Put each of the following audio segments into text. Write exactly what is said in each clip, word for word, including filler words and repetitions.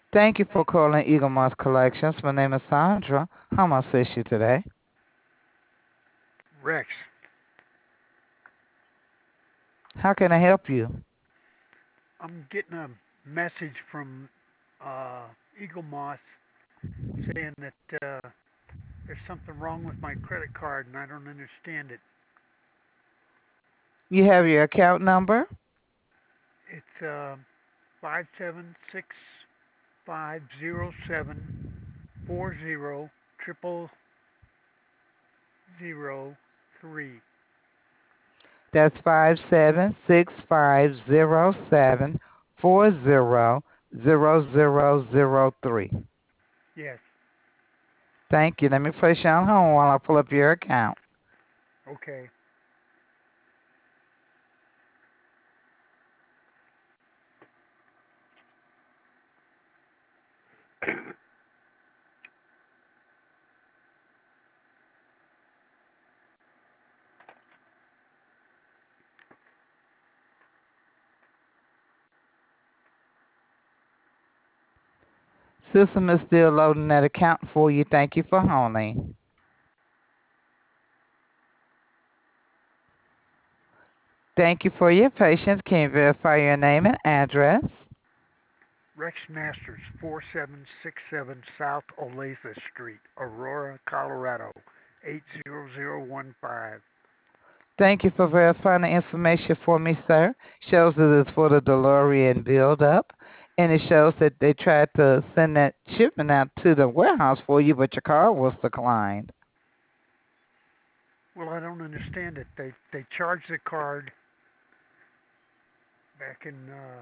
Thank you for calling Eagle Moss Collections. My name is Sandra. How may I assist you today? Rex, How can I help you? I'm getting a message from uh, Eagle Moss saying that uh, there's something wrong with my credit card and I don't understand it. You have your account number? It's uh, five seven six five zero seven four zero triple zero three. That's five seven six five zero seven four zero zero zero zero three. Yes. Thank you. Let me place you on hold while I pull up your account. Okay. System is still loading that account for you. Thank you for holding. Thank you for your patience. Can you verify your name and address? Rex Masters, four seven six seven South Olathe Street, Aurora, Colorado, eight zero zero one five. Thank you for verifying the information for me, sir. Shows that it's for the DeLorean build up. And it shows that they tried to send that shipment out to the warehouse for you, but your card was declined. Well, I don't understand it. They they charged the card back in uh,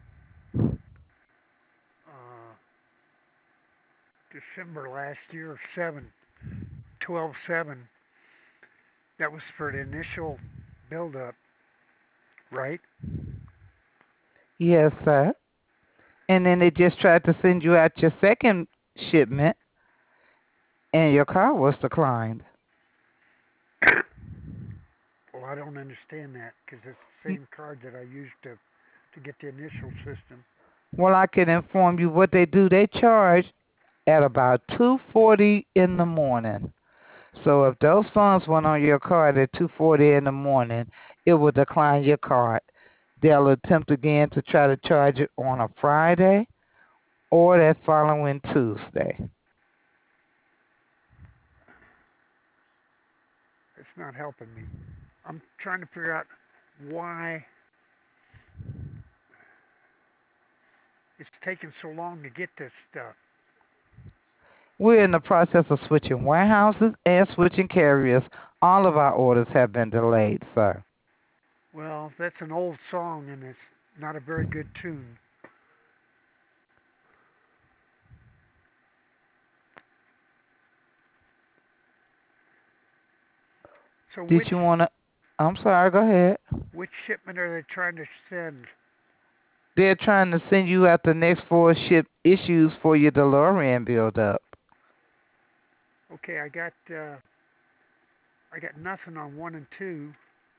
uh, December last year, seven twelve seven. That was for the initial build up, right? Yes, sir. And then they just tried to send you out your second shipment, and your card was declined. Well, I don't understand that because it's the Y- same card that I used to to get the initial system. Well, I can inform you what they do. They charge at about two forty in the morning. So if those funds went on your card at two forty in the morning, it will decline your card. They'll attempt again to try to charge it on a Friday or that following Tuesday. It's not helping me. I'm trying to figure out why it's taking so long to get this stuff. We're in the process of switching warehouses and switching carriers. All of our orders have been delayed, sir. Well, that's an old song and it's not a very good tune. So Did which you want to? I'm sorry, go ahead. which shipment are they trying to send? They're trying to send you out the next four ship issues for your DeLorean build up. Okay, I got uh, I got nothing on one and two.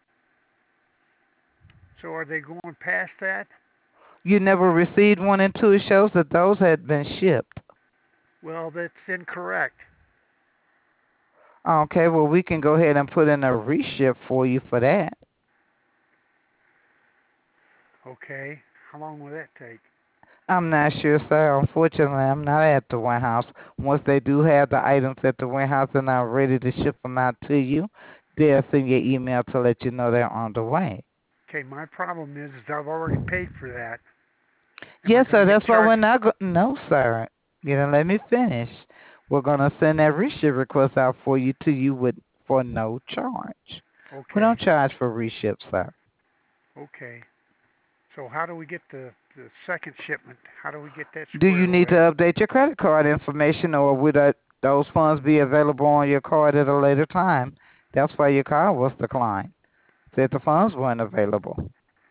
So are they going past that? You never received one and two. It shows that those had been shipped. Well, that's incorrect. Okay, well, we can go ahead and put in a reship for you for that. Okay, how long will that take? I'm not sure, sir. Unfortunately, I'm not at the warehouse. Once they do have the items at the warehouse and are ready to ship them out to you, they'll send you an email to let you know they're on the way. Okay, my problem is, is I've already paid for that. Am I Yes, going to sir. get That's why we're charged? not go- No, sir. You didn't let me finish. We're gonna send that reship request out for you to you with for no charge. We don't Okay, charge for reship, sir. okay. So how do we get the the second shipment? How do we get that Do you squared need to away? update your credit card information, or would that, those funds be available on your card at a later time? That's why your card was declined. Said the funds weren't available.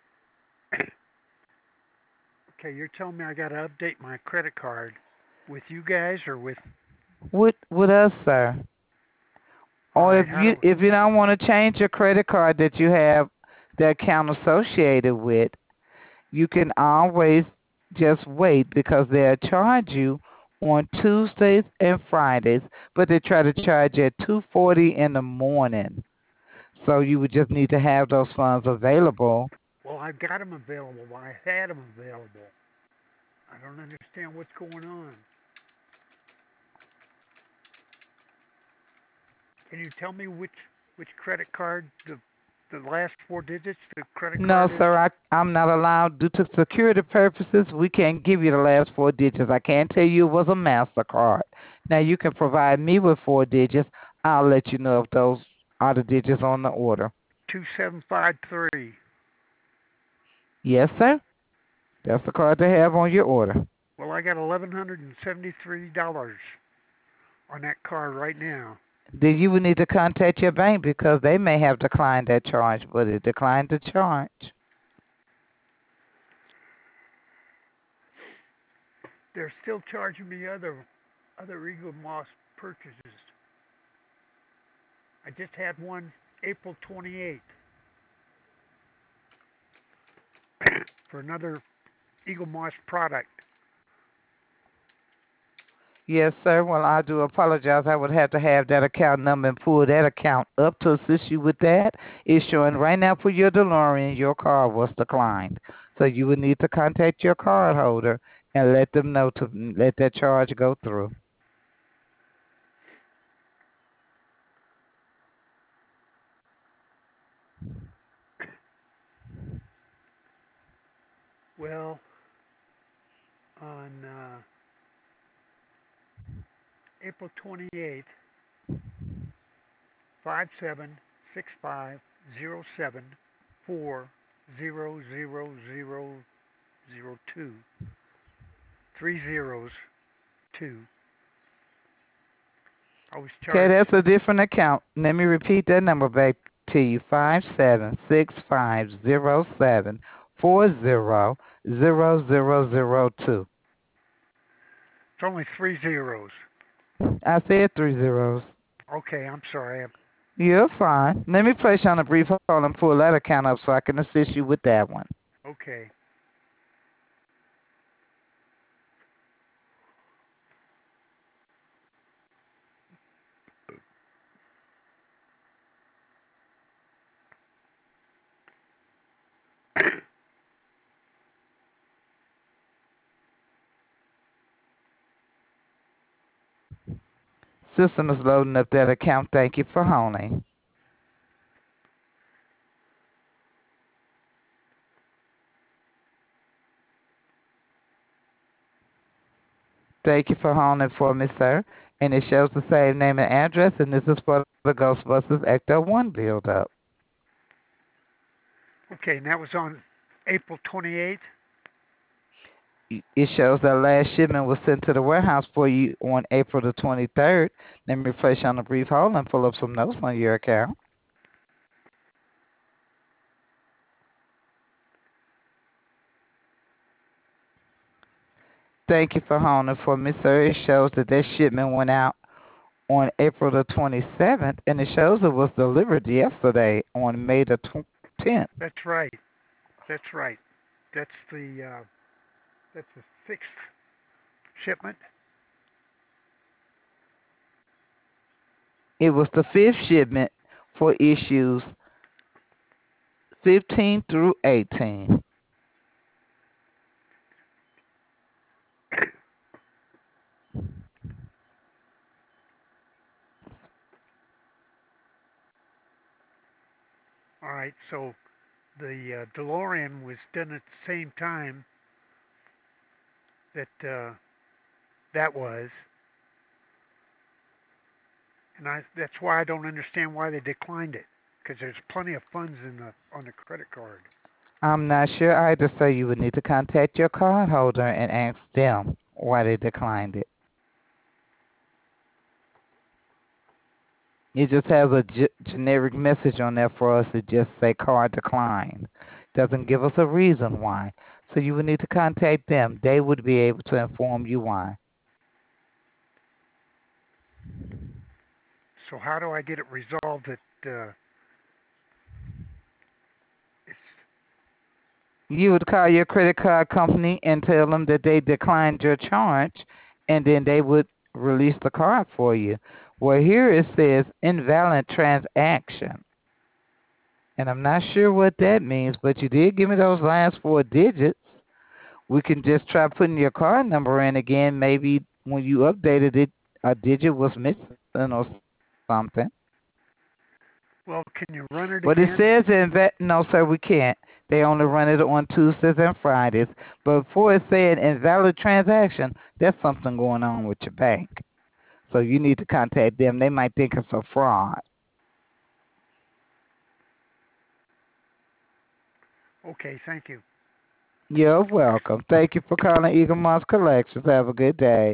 Okay, you're telling me I got to update my credit card with you guys or with? With with us, sir. All Or right, if how you do? if you don't want to change your credit card that you have the account associated with, you can always Just wait because they'll charge you on Tuesdays and Fridays, but they try to charge you at two forty in the morning. So you would just need to have those funds available. Well, I've got them available. Well, I had them available. I don't understand what's going on. Can you tell me which which credit card the the last four digits the credit No, card is? sir, I, I'm not allowed due to security purposes. We can't give you the last four digits. I can't tell you it was a MasterCard. Now, you can provide me with four digits. I'll let you know if those are the digits on the order. Two seven five three. Yes, sir. That's the card they have on your order. Well, I got eleven hundred and seventy three dollars on that card right now. Then you would need to contact your bank because they may have declined that charge, but it declined the charge. They're still charging me other other Eagle Moss purchases. I just had one April twenty-eighth for another Eagle Moss product. Yes, sir. Well, I do apologize. I would have to have that account number and pull that account up to assist you with that. It's showing right now for your DeLorean, your card was declined. So you would need to contact your card holder and let them know to let that charge go through. Well, on uh, April twenty-eighth, five seven six five zero seven four zero zero zero zero two, three zeros two. I was Okay, charged. that's a different account. Let me repeat that number back to you. Five seven six five zero seven four zero zero zero zero two. It's only three zeros. I said three zeros. Okay, I'm sorry. You're fine. Let me place you on a brief hold and pull that account up so I can assist you with that one. Okay. System is loading up that account. Thank you for holding. Thank you for holding for me, sir. And it shows the same name and address, and this is for the Ghostbusters Ecto one build up. Okay, and that was on April twenty-eighth. It shows that last shipment was sent to the warehouse for you on April the twenty-third. Let me place you on a brief hold and pull up some notes on your account. Thank you for holding for me, sir. It shows that that shipment went out on April the twenty-seventh, and it shows it was delivered yesterday on May the tenth. That's right. That's right. That's the uh, that's the sixth shipment. It was the fifth shipment for issues fifteen through eighteen. All right. So the uh, DeLorean was done at the same time that uh, that was, and I that's why I don't understand why they declined it because there's plenty of funds in the on the credit card. I'm not sure either, so you would need to contact your cardholder and ask them why they declined it. It just has a g- generic message on there for us that just say card declined. Doesn't give us a reason why. So you would need to contact them. They would be able to inform you why. So how do I get it resolved that uh, it's You would call your credit card company and tell them that they declined your charge, and then they would release the card for you. Well, here it says invalid transaction, and I'm not sure what that means, but you did give me those last four digits. We can just try putting your card number in again. Maybe when you updated it, a digit was missing or something. Well, can you run it But it again? says in that, no, sir, we can't. They only run it on Tuesdays and Fridays. But before it said invalid transaction, there's something going on with your bank. So you need to contact them. They might think it's a fraud. Okay, thank you. You're welcome. Thank you for calling Eagle Moss Collections. Have a good day.